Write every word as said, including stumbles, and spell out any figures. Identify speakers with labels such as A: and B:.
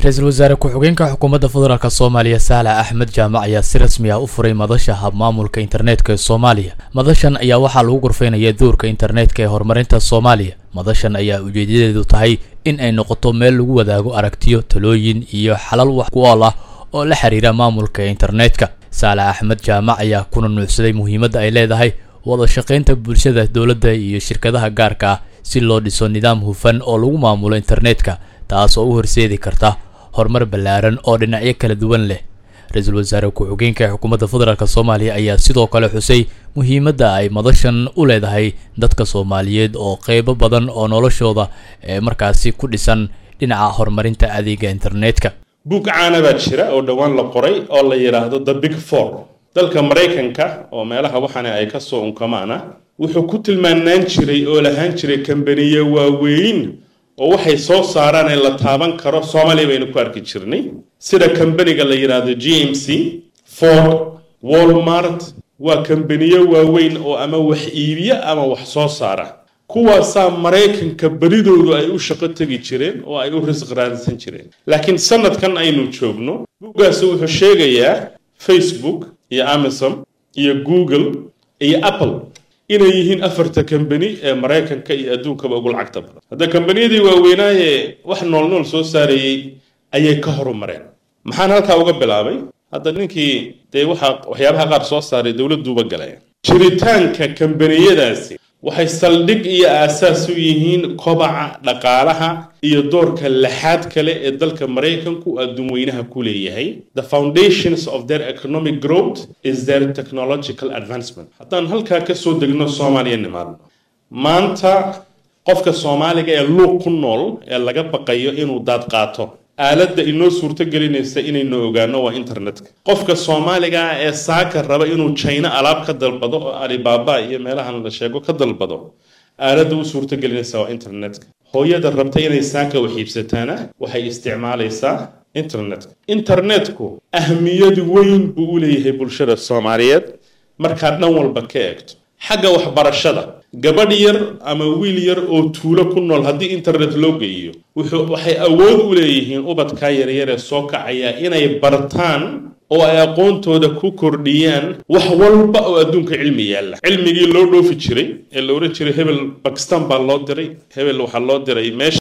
A: Ra'iisul Wasaare Ku-xigeenka Xukuumadda Federaalka Soomaaliya Saale Axmed Jaamac ayaa si rasmi ah u furay madasha hab-maamulka internetka ee Soomaaliya. Madashan ayaa waxaa lagu gorfeynayaa doorka internetka ee horumarinta Soomaaliya. Madashan ayaa ujeedadeedu tahay in ay noqoto meel lagu wadaago aragtiyo, talooyin iyo xalal wax ku ool ah oo la xiriira maamulka internetka. Saale Axmed Jaamac ayaa kuna nuucsaday muhiimadda ay leedahay wada shaqeynta bulshada, dowladda iyo shirkadaha gaarka ah si loo dhiso nidaam hufan oo lagu maamulo internetka, taas oo u horseedi karta horumar ballaaran oo dhinacyo kala duwan leh. Ra'iisul Wasaare Ku-xigeenka Xukuumadda Federaalka Soomaaliya ayaa sidoo kale xusay muhiimadda ay madashan u leedahay dadka Soomaaliyeed oo qaybo badan oo noloshooda ee markaasi ku dhisan dhinaca horumarinta adeegga internetka.
B: Buug caana baa jira oo dhawaan la qoray oo la yiraahdo The Big Four. Dalka Mareykanka oo meelaha waxaan ay ka soo unkamaana wuxuu ku tilmaanaan jiray oo lahaan jiray kambaniyo waaweyn oo waxay soo saaraan in la taaban karo Soomaaliya baynu ku arki jirnay sida kambaniga la yiraahdo G M C, Ford, Walmart. waa kambaniyo waaweyn oo ama wax iibiya ama wax soo saara, kuwaasaa Mareykanka baridoodu ay u shaqo tagi jireen oo ay u risq raadsan jireen. Laakiin sanadkan aynu joogno, buugaas wuxuu sheegayaa Facebook iyo Amazon iyo Google iyo Apple inay yihiin afarta kambani ee Mareykanka iyo adduunkaba ugu lacagta badan. Hadda kambaniyadii waaweynaaye wax nool nool soo saarayay ayay ka horumareen. Maxaan halkaa uga bilaabay? hadda ninkii dee waxa waxyaabaha qaar soo saaray dawladduba galay. Jiritaanka kambaniyadaasi waxay saldhig iyo aasaas u yihiin kobaca dhaqaalaha iyo doorka laxaad kale ee dalka Mareykanku adduunweynaha ku leeyahay. The foundations of their economic growth is their technological advancement. haddaan halkaa ka soo degno Soomaaliya nimaadno, maanta qofka Soomaaliga ee luuq ku nool ee laga baqayo inuu daad qaato, aaladda inoo suurto gelinaysa inaynu ogaano waa internetka. qofka Soomaaliga ee saaka raba inuu China alaab ka dalbado oo Alibaba iyo meelahan la sheego ka dalbado, aaladda u suurto gelinaysa waa internetka. hooyada rabta inay saaka wax iibsataana waxay isticmaalaysaa internetka. internetku ahmiyad weyn buu u leeyahay bulshada Soomaaliyeed marka dhan walba ka eegto. xagga waxbarashada, gabadh yar ama wiil yar oo tuulo ku nool haddii internet loo geeyo, wuxuu waxay awood u leeyihiin ubadka yaryar ee soo kacaya inay bartaan oo ay aqoontooda ku kordhiyaan wax walba oo adduunka cilmi yaalla. cilmigii loo dhoofi jiray ee la oran jiray hebel Pakistan baa loo diray, hebel waxaa loo diray meesha